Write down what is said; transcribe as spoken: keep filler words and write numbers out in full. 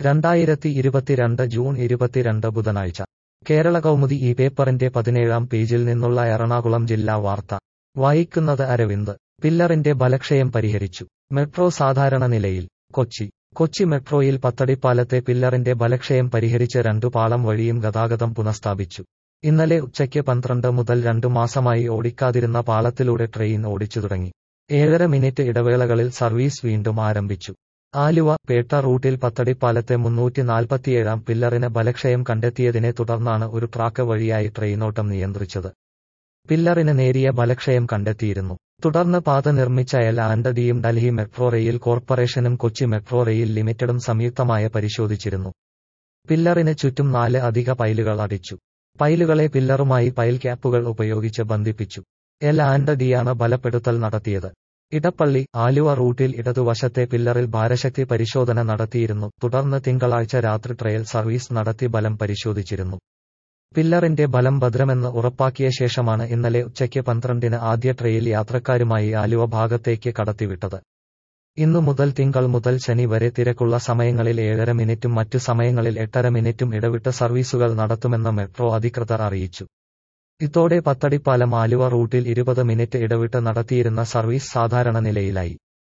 രണ്ടായിരത്തി ഇരുപത്തിരണ്ട് ജൂൺ ഇരുപത്തിരണ്ട് ബുധനാഴ്ച കേരള കൗമുദി ഈ പേപ്പറിന്റെ പതിനേഴാം പേജിൽ നിന്നുള്ള എറണാകുളം ജില്ലാ വാർത്ത വായിക്കുന്നത് അരവിന്ദ്. പില്ലറിന്റെ ബലക്ഷയം പരിഹരിച്ചു. മെട്രോ സാധാരണ നിലയിൽ. കൊച്ചി കൊച്ചി മെട്രോയിൽ പത്തടിപ്പാലത്തെ പില്ലറിന്റെ ബലക്ഷയം പരിഹരിച്ച് രണ്ടു പാളം വഴിയും ഗതാഗതം പുനഃസ്ഥാപിച്ചു. ഇന്നലെ ഉച്ചയ്ക്ക് പന്ത്രണ്ട് മുതൽ രണ്ടു മാസമായി ഓടിക്കാതിരുന്ന പാളത്തിലൂടെ ട്രെയിൻ ഓടിച്ചു തുടങ്ങി. ഏഴര മിനിറ്റ് ഇടവേളകളിൽ സർവീസ് വീണ്ടും ആരംഭിച്ചു. ആലുവ പേട്ട റൂട്ടിൽ പത്തടിപ്പാലത്തെ മുന്നൂറ്റി നാൽപ്പത്തിയേഴാം പില്ലറിന് ബലക്ഷയം കണ്ടെത്തിയതിനെ തുടർന്നാണ് ഒരു ട്രാക്ക് വഴിയായി ട്രെയിനോട്ടം നിയന്ത്രിച്ചത്. പില്ലറിന് നേരിയ ബലക്ഷയം കണ്ടെത്തിയിരുന്നു. തുടർന്ന് പാത നിർമ്മിച്ച എൽ ആൻഡ് ഡിയും ഡൽഹി മെട്രോ റെയിൽ കോർപ്പറേഷനും കൊച്ചി മെട്രോ റെയിൽ ലിമിറ്റഡും സംയുക്തമായി പരിശോധിച്ചിരുന്നു. പില്ലറിന് ചുറ്റും നാല് അധിക പൈലുകൾ അടിച്ചു. പൈലുകളെ പില്ലറുമായി പൈൽ ക്യാപ്പുകൾ ഉപയോഗിച്ച് ബന്ധിപ്പിച്ചു. എൽ ആൻഡ് ഡിയാണ് ബലപ്പെടുത്തൽ നടത്തിയത്. ഇടപ്പള്ളി ആലുവ റൂട്ടിൽ ഇടതുവശത്തെ പില്ലറിൽ ഭാരശക്തി പരിശോധന നടത്തിയിരുന്നു. തുടർന്ന് തിങ്കളാഴ്ച രാത്രി ട്രയൽ സർവീസ് നടത്തി ബലം പരിശോധിച്ചിരുന്നു. പില്ലറിന്റെ ബലം ഭദ്രമെന്ന് ഉറപ്പാക്കിയ ശേഷമാണ് ഇന്നലെ ഉച്ചയ്ക്ക് പന്ത്രണ്ടിന് ആദ്യ ട്രെയിൽ യാത്രക്കാരുമായി ആലുവ ഭാഗത്തേക്ക് കടത്തിവിട്ടത്. ഇന്നു മുതൽ തിങ്കൾ മുതൽ ശനി വരെ തിരക്കുള്ള സമയങ്ങളിൽ ഏഴര മിനിറ്റും മറ്റു സമയങ്ങളിൽ എട്ടര മിനിറ്റും ഇടവിട്ട് സർവീസുകൾ നടത്തുമെന്ന് മെട്രോ അധികൃതർ അറിയിച്ചു. ഇതോടെ പത്തടിപ്പാലം ആലുവ റൂട്ടിൽ ഇരുപത് മിനിറ്റ് ഇടവിട്ട് നടത്തിയിരുന്ന സർവീസ് സാധാരണ നിലയിലായി.